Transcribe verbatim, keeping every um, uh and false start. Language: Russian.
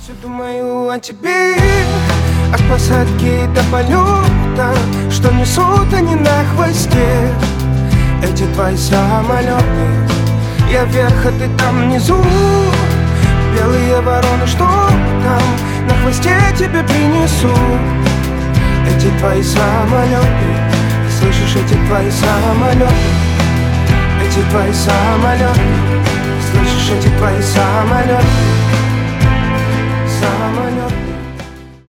Все думаю о тебе, от посадки до полета, что несут они на хвосте, эти твои самолеты. Я вверх, а ты там внизу, белые вороны, что там на хвосте тебе принесу. Эти твои самолеты, ты слышишь, эти твои самолеты, эти твои самолеты, слышишь, эти твои самолеты.